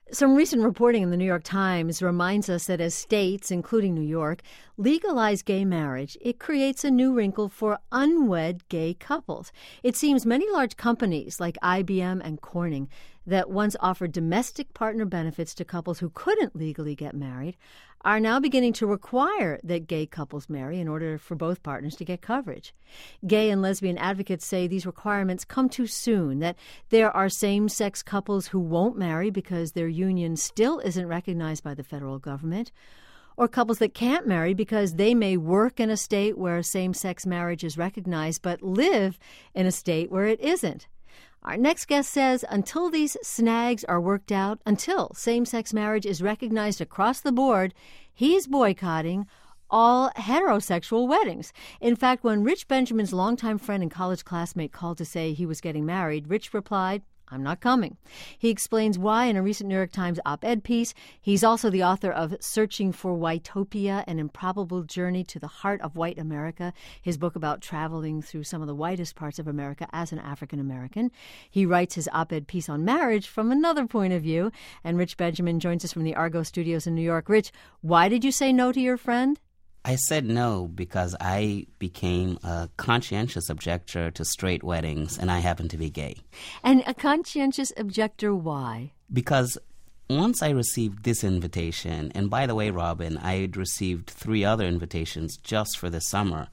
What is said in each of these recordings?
Some recent reporting in the New York Times reminds us that as states, including New York, legalize gay marriage, it creates a new wrinkle for unwed gay couples. It seems many large companies like IBM and Corning that once offered domestic partner benefits to couples who couldn't legally get married are now beginning to require that gay couples marry in order for both partners to get coverage. Gay and lesbian advocates say these requirements come too soon, that there are same-sex couples who won't marry because their union still isn't recognized by the federal government, or couples that can't marry because they may work in a state where same-sex marriage is recognized but live in a state where it isn't. Our next guest says until these snags are worked out, until same-sex marriage is recognized across the board, he's boycotting all heterosexual weddings. In fact, when Rich Benjamin's longtime friend and college classmate called to say he was getting married, Rich replied, "I'm not coming." He explains why in a recent New York Times op-ed piece. He's also the author of Searching for Whitopia, An Improbable Journey to the Heart of White America, his book about traveling through some of the whitest parts of America as an African American. He writes his op-ed piece on marriage from another point of view. And Rich Benjamin joins us from the Argo studios in New York. Rich, why did you say no to your friend? I said no because I became a conscientious objector to straight weddings, and I happen to be gay. And a conscientious objector, why? Because once I received this invitation, and by the way, Robin, I had received 3 other invitations just for this summer,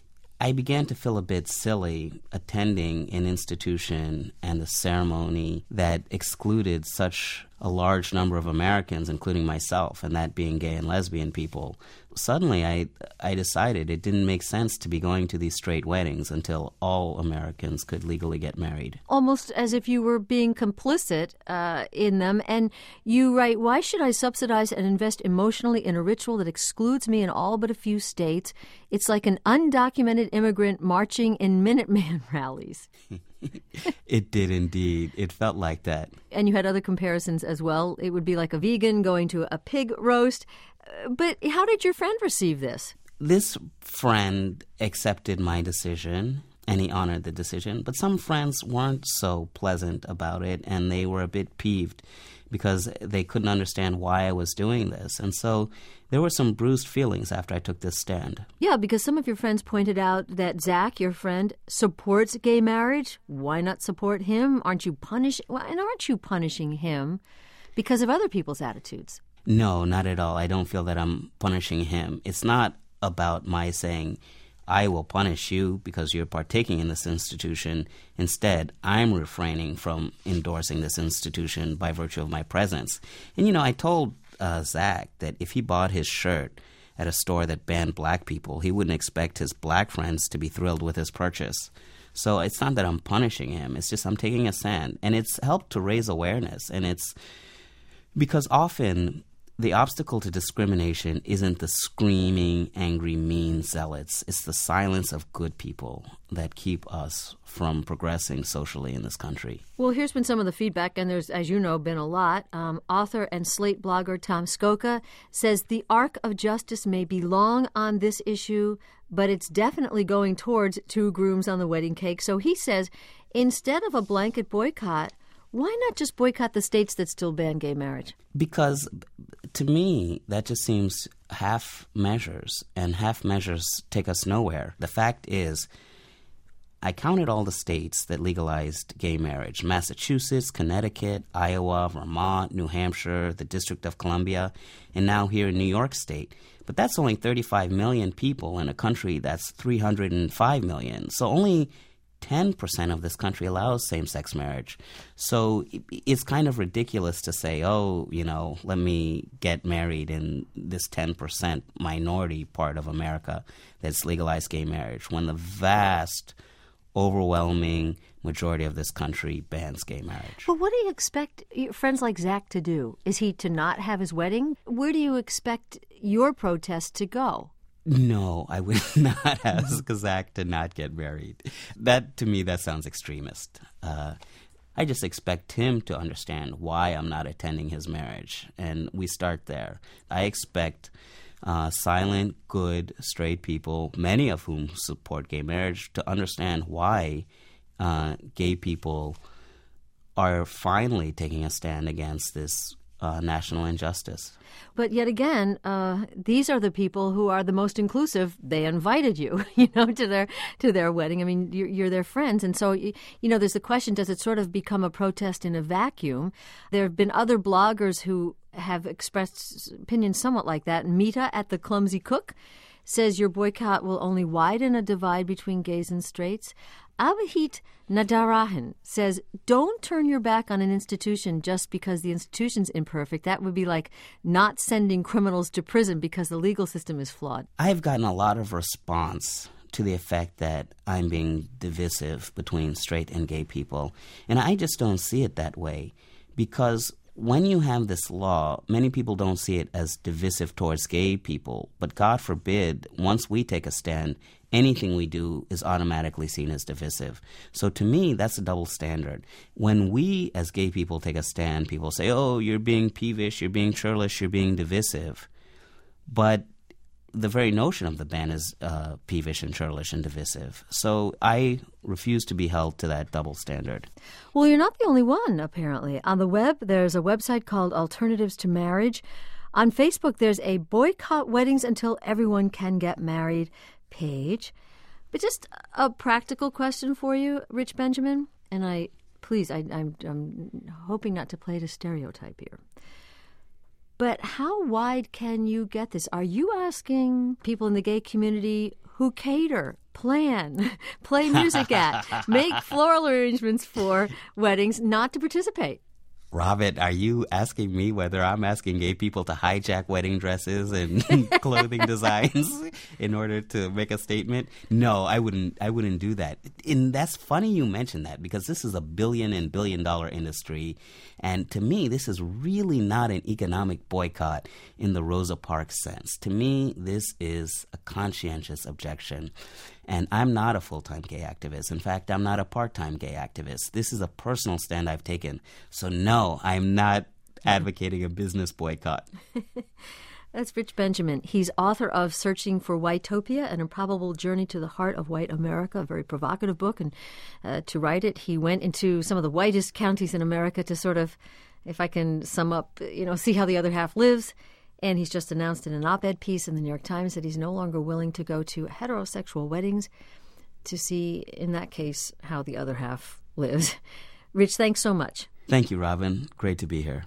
I began to feel a bit silly attending an institution and a ceremony that excluded such a large number of Americans, including myself, and that being gay and lesbian people. Suddenly, I decided it didn't make sense to be going to these straight weddings until all Americans could legally get married. Almost as if you were being complicit in them. And you write, "Why should I subsidize and invest emotionally in a ritual that excludes me in all but a few states? It's like an undocumented immigrant marching in Minuteman rallies." It did indeed. It felt like that. And you had other comparisons as well. It would be like a vegan going to a pig roast. But how did your friend receive this? This friend accepted my decision, and he honored the decision. But some friends weren't so pleasant about it, and they were a bit peeved because they couldn't understand why I was doing this. And so there were some bruised feelings after I took this stand. Yeah, because some of your friends pointed out that Zach, your friend, supports gay marriage. Why not support him? Aren't you punishing him because of other people's attitudes? No, not at all. I don't feel that I'm punishing him. It's not about my saying, I will punish you because you're partaking in this institution. Instead, I'm refraining from endorsing this institution by virtue of my presence. And, I told Zach that if he bought his shirt at a store that banned black people, he wouldn't expect his black friends to be thrilled with his purchase. So it's not that I'm punishing him. It's just I'm taking a stand. And it's helped to raise awareness. And it's because often the obstacle to discrimination isn't the screaming, angry, mean zealots. It's the silence of good people that keep us from progressing socially in this country. Well, here's been some of the feedback, and there's, as you know, been a lot. Author and Slate blogger Tom Skoka says the arc of justice may be long on this issue, but it's definitely going towards 2 grooms on the wedding cake. So he says, instead of a blanket boycott, why not just boycott the states that still ban gay marriage? Because to me, that just seems half measures, and half measures take us nowhere. The fact is, I counted all the states that legalized gay marriage: Massachusetts, Connecticut, Iowa, Vermont, New Hampshire, the District of Columbia, and now here in New York State. But that's only 35 million people in a country that's 305 million. So only 10% of this country allows same-sex marriage. So it's kind of ridiculous to say, let me get married in this 10% minority part of America that's legalized gay marriage, when the vast, overwhelming majority of this country bans gay marriage. But what do you expect your friends like Zach to do? Is he to not have his wedding? Where do you expect your protest to go? No, I would not ask Zach to not get married. To me, that sounds extremist. I just expect him to understand why I'm not attending his marriage, and we start there. I expect silent, good, straight people, many of whom support gay marriage, to understand why gay people are finally taking a stand against this national injustice. But yet again, these are the people who are the most inclusive. They invited you, to their wedding. I mean, you're their friends, and so there's the question: does it sort of become a protest in a vacuum? There have been other bloggers who have expressed opinions somewhat like that. Mita at the Clumsy Cook says your boycott will only widen a divide between gays and straights. Abhijit Nadarajan says, don't turn your back on an institution just because the institution's imperfect. That would be like not sending criminals to prison because the legal system is flawed. I've gotten a lot of response to the effect that I'm being divisive between straight and gay people. And I just don't see it that way, because when you have this law, many people don't see it as divisive towards gay people. But God forbid, once we take a stand, anything we do is automatically seen as divisive. So to me, that's a double standard. When we as gay people take a stand, people say, oh, you're being peevish, you're being churlish, you're being divisive. But the very notion of the ban is peevish and churlish and divisive. So I refuse to be held to that double standard. Well, you're not the only one, apparently. On the web, there's a website called Alternatives to Marriage. On Facebook, there's a Boycott Weddings Until Everyone Can Get Married page. But just a practical question for you, Rich Benjamin, and I'm hoping not to play to stereotype here. But how wide can you get this? Are you asking people in the gay community who cater, plan, play music at, make floral arrangements for weddings not to participate? Robin, are you asking me whether I'm asking gay people to hijack wedding dresses and clothing designs in order to make a statement? No, I wouldn't do that. And that's funny you mentioned that, because this is a billion and billion-dollar industry. And to me, this is really not an economic boycott in the Rosa Parks sense. To me, this is a conscientious objection. And I'm not a full-time gay activist. In fact, I'm not a part-time gay activist. This is a personal stand I've taken. So no, I'm not advocating a business boycott. That's Rich Benjamin. He's author of Searching for Whitopia, An Improbable Journey to the Heart of White America, a very provocative book. And to write it, he went into some of the whitest counties in America to sort of, if I can sum up, see how the other half lives. And he's just announced in an op-ed piece in the New York Times that he's no longer willing to go to heterosexual weddings to see, in that case, how the other half lives. Rich, thanks so much. Thank you, Robin. Great to be here.